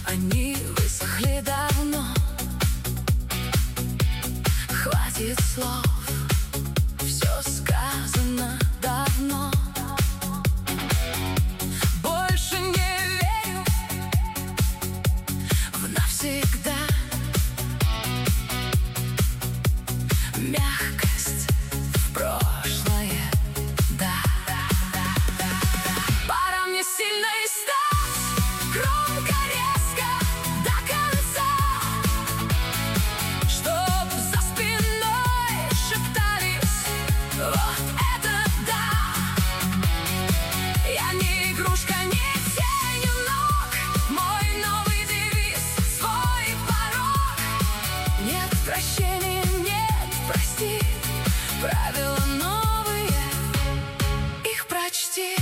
Они высохли давно. Хватит слов, все сказано давно. Больше не верю в навсегда. Мягкость в прошлое, да. Пора мне сильно и стать громко, резко, до конца, чтоб за спиной шептались: вот это да! Я не игрушка, не тень у ног. Мой новый девиз, свой порог. Нет прощения, нет прости. Правила новые, их прочти.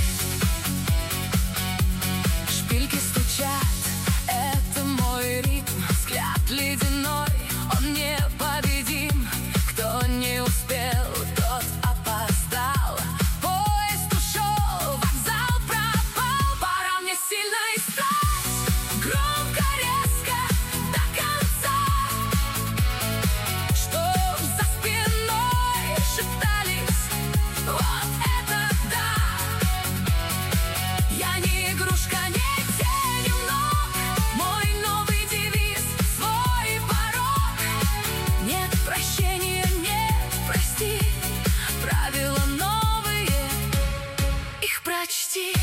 Шпильки стучат, это мой ритм. Взгляд ледяной, он непобедим. Кто не успел, тот опоздал. Поезд ушел, вокзал пропал. Пора мне сильно и стать громко, резко, до конца, чтоб за спиной шептались: вот это да! Я не игрушка, не тень у ног. Мой новый девиз, свой порог. Нет прощения, нет прости. Правила новые, их прочти.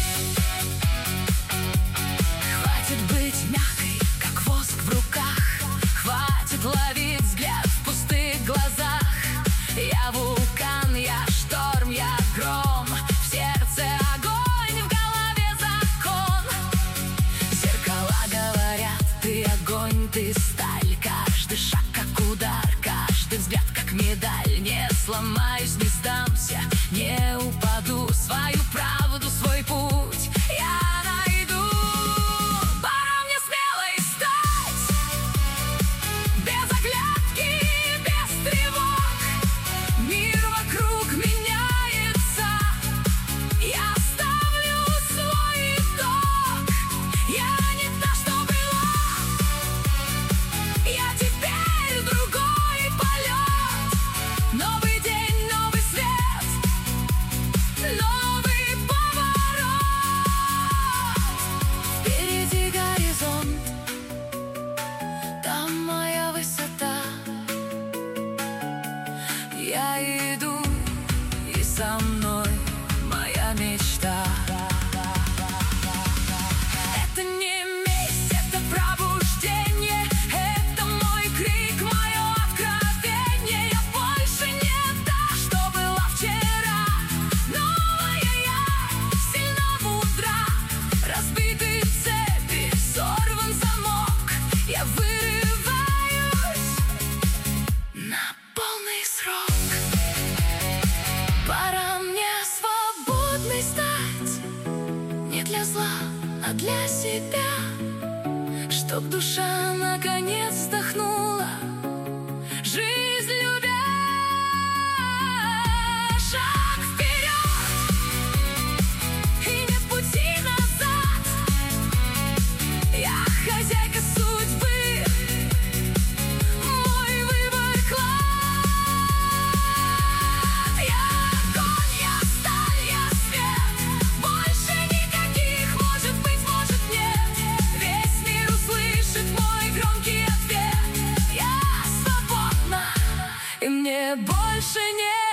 Хватит быть мягкой, как воск в руках. Хватит ловить взгляд в пустых глазах. Я вулкан, я шторм, я гром. В сердце огонь, в голове закон. Зеркала говорят: ты огонь, ты сталь. Каждый шаг как удар, каждый взгляд как медаль. Не сломаюсь, не сдамся, не упаду. Свою правду, свой путь я найду. Пора мне смелой стать, без оглядки, без тревог. Мир вокруг меняется, я ставлю свой итог. Я не та, что была, я теперь другой полет. Новый день, новый свет, новый поворот. Впереди горизонт, там моя высота. Я иду, и со мной моя мечта. Это не месть, это пробуждение. Это мой крик, мое откровение. Я больше не та, что была вчера. Новая я, сильна, мудра. Разбиты цепи, сорван замок. Я вырываюсь на полный срок. Пора мне свободной стать, не для зла, а для себя. Чтоб душа наконец вздохнула, жизнь любя. Шаг вперед, и нет пути назад. Я хозяйка судьбы, мой выбор клад. Я огонь, я сталь, я свет. Больше никаких может быть, может нет. Весь мир услышит мой громкий ответ. Я свободна, и мне больше нет.